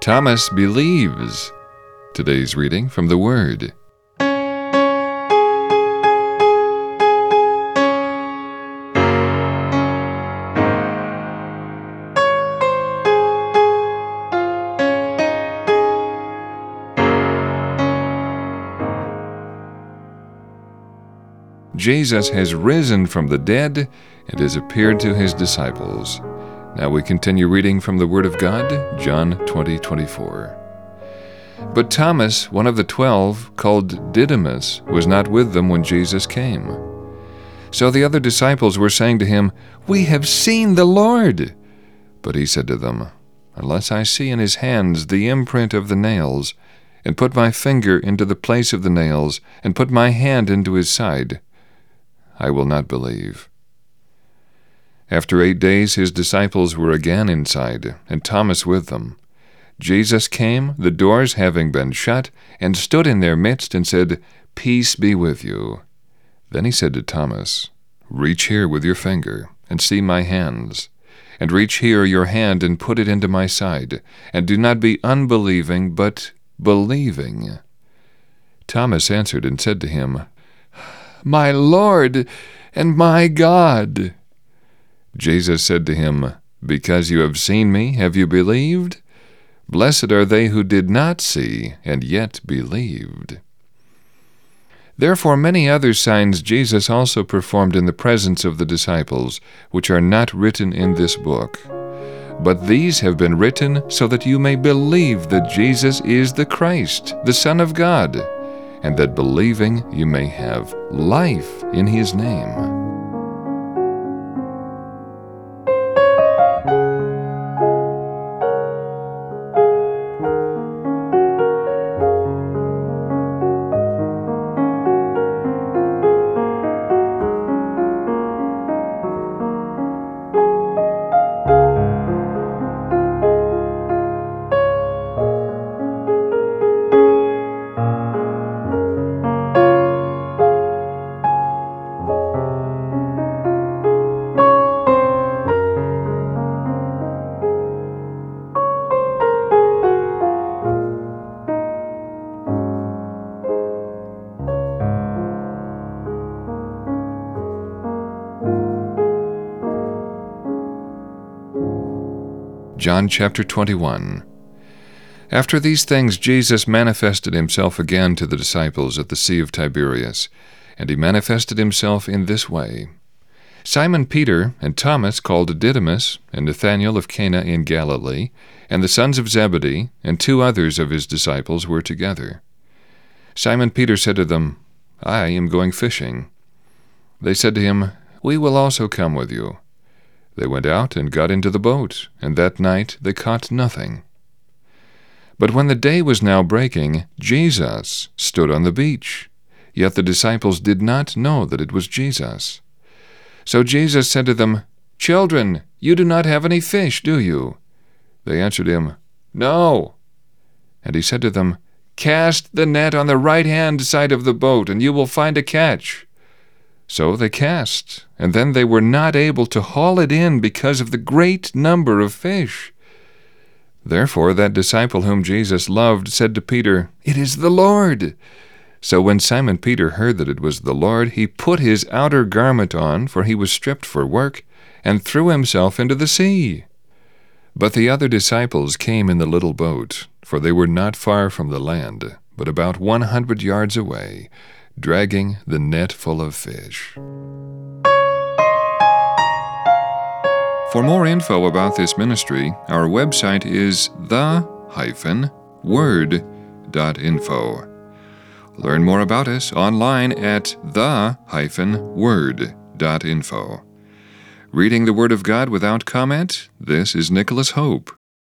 Thomas believes. Today's reading from the Word. Jesus has risen from the dead and has appeared to his disciples. Now we continue reading from the Word of God, John 20:24. But Thomas, one of the 12, called Didymus, was not with them when Jesus came. So the other disciples were saying to him, "We have seen the Lord." But he said to them, "Unless I see in his hands the imprint of the nails, and put my finger into the place of the nails, and put my hand into his side, I will not believe." After 8 days his disciples were again inside, and Thomas with them. Jesus came, the doors having been shut, and stood in their midst, and said, "Peace be with you." Then he said to Thomas, "Reach here with your finger, and see my hands, and reach here your hand, and put it into my side, and do not be unbelieving, but believing." Thomas answered and said to him, "My Lord and my God." Jesus said to him, "Because you have seen me, have you believed? Blessed are they who did not see, and yet believed." Therefore many other signs Jesus also performed in the presence of the disciples, which are not written in this book. But these have been written so that you may believe that Jesus is the Christ, the Son of God, and that believing you may have life in his name. John chapter 21. After these things Jesus manifested himself again to the disciples at the Sea of Tiberias, and he manifested himself in this way. Simon Peter and Thomas called Didymus, and Nathanael of Cana in Galilee, and the sons of Zebedee, and 2 others of his disciples were together. Simon Peter said to them, "I am going fishing." They said to him, "We will also come with you." They went out and got into the boat, and that night they caught nothing. But when the day was now breaking, Jesus stood on the beach. Yet the disciples did not know that it was Jesus. So Jesus said to them, "Children, you do not have any fish, do you?" They answered him, "No." And he said to them, "Cast the net on the right-hand side of the boat, and you will find a catch." So they cast, and then they were not able to haul it in because of the great number of fish. Therefore that disciple whom Jesus loved said to Peter, "It is the Lord." So when Simon Peter heard that it was the Lord, he put his outer garment on, for he was stripped for work, and threw himself into the sea. But the other disciples came in the little boat, for they were not far from the land, but about 100 yards away, dragging the net full of fish. For more info about this ministry, our website is the-word.info. Learn more about us online at the-word.info. Reading the Word of God without comment, this is Nicholas Hope.